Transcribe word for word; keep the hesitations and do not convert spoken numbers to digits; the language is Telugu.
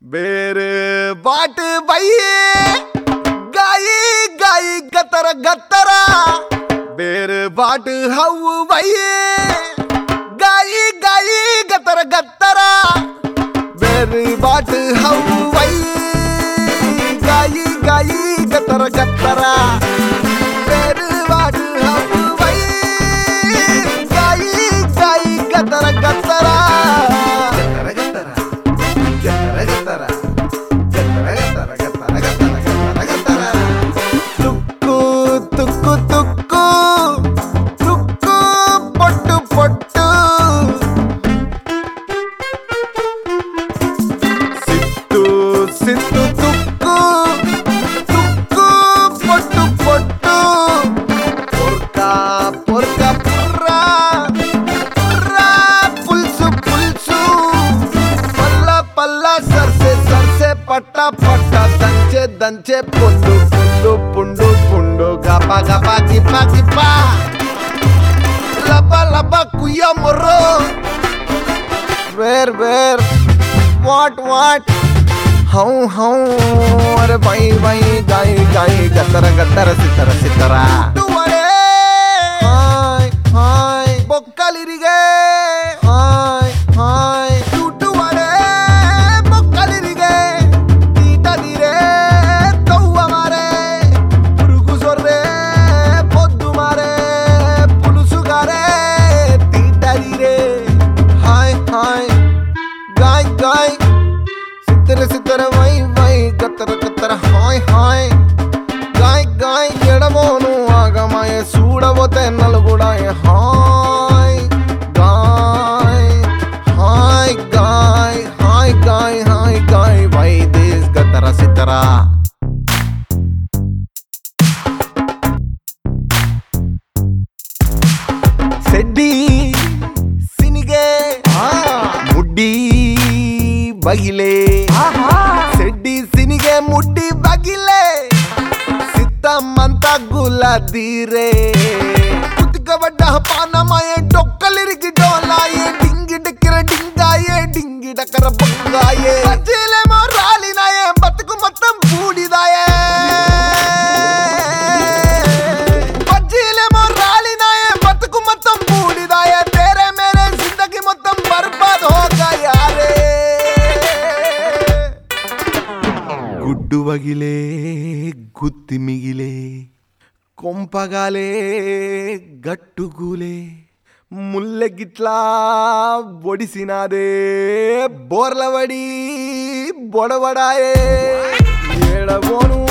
बेरे बाट भैये गाई गाई गतर गतरा बेरे बाट हऊ भैये गाई गाई गतर गतरा बेरे बाट हऊ भैये गाई गाई गतर गतरा बेरे बाट हऊ भैये गाई गाई गतर गतरा పట్టా పట్టా దంచే దంచే పుండు పుండు పుండు పుండు గపా గపా గిపా గిపా లబా లబా కుయ్య మొర్రో where where what what how how అరే బై బై గాయ గాయ గతర గతర సితర సితర హాయ్ హాయ్ బొక్కలిరిగే హాయ్ హాయ్ సిత్తర సిత్తర వై వై గత్తర గత్తర హాయ్ హాయ్ గాయ్ గాయ్ ఎడమోను ఆగమాయ చూడబోతే నలుగుడాయ hi guy hi guy hi guy hi guy why this గత్తర సిత్తర సెడ్డి సినిగే ముడ్డి బగిలే సెడ్డి సినిగే ముడ్డి బగిలే సిత్తమంతా గులాదీరే కుతికబడ్డ పానమాయే డొక్కలిరిగి డోలాయే డింగి డిక్కిర డింగాయే డింగి డకర బంగాయే బజ్జీలేమో రాలినాయే బతుకు మొత్తం బూడిదాయే బజ్జీలేమో రాలినాయే బతుకు మొత్తం బూడిదాయే తేరే మేరే జిందగీ మొత్తం బర్బాద్ హో గయా రే గుడ్డు వగిలే గుత్తి మిగిలే కొంపగాలే గట్టుగూలే ముల్లె గిట్లా బొడిసినాదే బోర్లవడి బొడబడాయే ఏడబోను